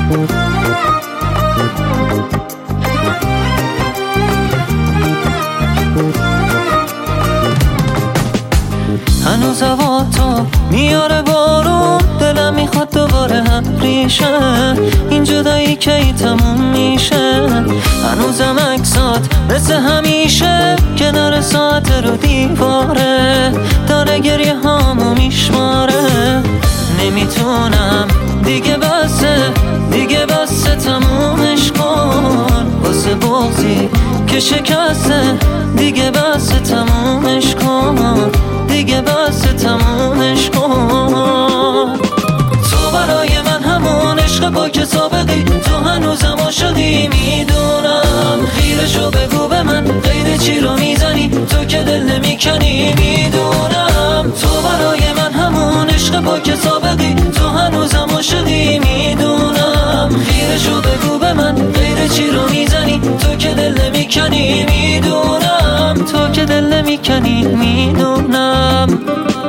هنوز هوا تو میاره بارون، دلم میخواد دوباره هم ریشه، این جدایی که ای تموم میشه. هنوزم عکسات مثل همیشه کنار ساعت رو دیواره، داره گریه هامو میشماره. نمیتونم دیگه بسه تمومش کن، واسه بغضی که شکسته دیگه بسه تمومش کن، دیگه بسه تمومش کن. تو برای من همون عشق پاک سابقی، تو هنوزم عاشقی میدونم. خیرشو بگو به من، غیر چی رو میزنی تو که دل نمیکنی میدونم. تو برای من همون عشق پاک سابقی، تو هنوزم عاشقی میدونم. خیرشو بگو به من، غیر چی رو میزنی تو که دل نمیکنی میدونم، تو که دل نمیکنی میدونم.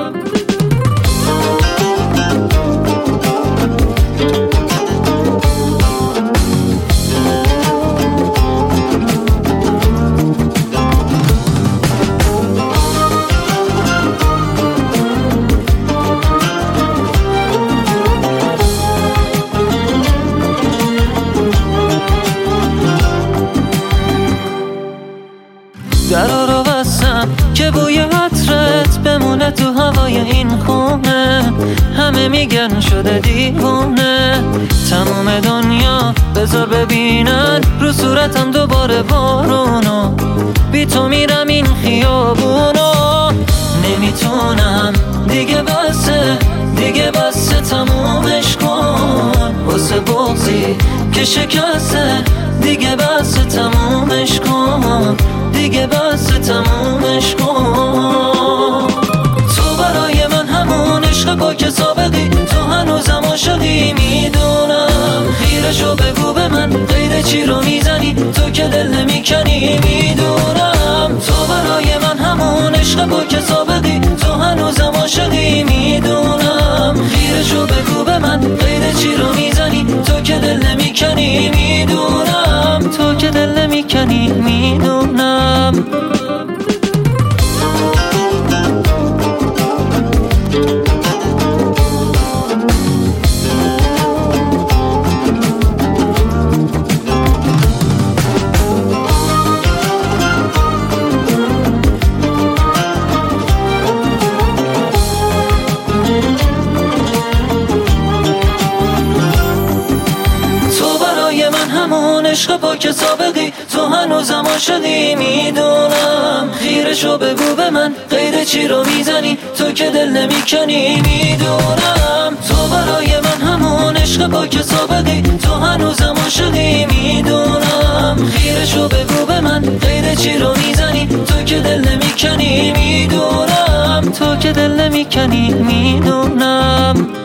درا رو بستم که بوی عطرت بمونه تو هوای این خونه. همه میگن شده دیوونه، تمام دنیا بذار ببینن رو صورتم دوباره بارونو. بی تو میرم این خیابونو، نمیتونم دیگه بسه تمومش کن، واسه بغضی که شکسته دیگه بسه تمومش کن، دیگه بسه تمومش کن. تو برای من همون عشق پاک سابقی، تو هنوزم عاشقی میدونم. خیرشو بگو به من، غیر چی رو میزنی تو که دل نمیکنی میدونم. تو برای من همون عشق پاک سابقی، تو هنوزم عاشقی میدونم. خیرشو بگو به من، غیر چی رو میزنی تو که دل نمیکنی میدونم، تو که دل نمیکنی میدونم. عشق پاک سابقی، تو هنوزم عاشقی میدونم. خیرشو بگو به من، غیر چی رو میزنی تو که دل نمیکنی میدونم. تو برای من همون عشق پاک سابقی، تو هنوزم عاشقی میدونم. خیرشو بگو به من، غیر چی رو میزنی تو که دل نمیکنی میدونم، تو که دل نمیکنی میدونم.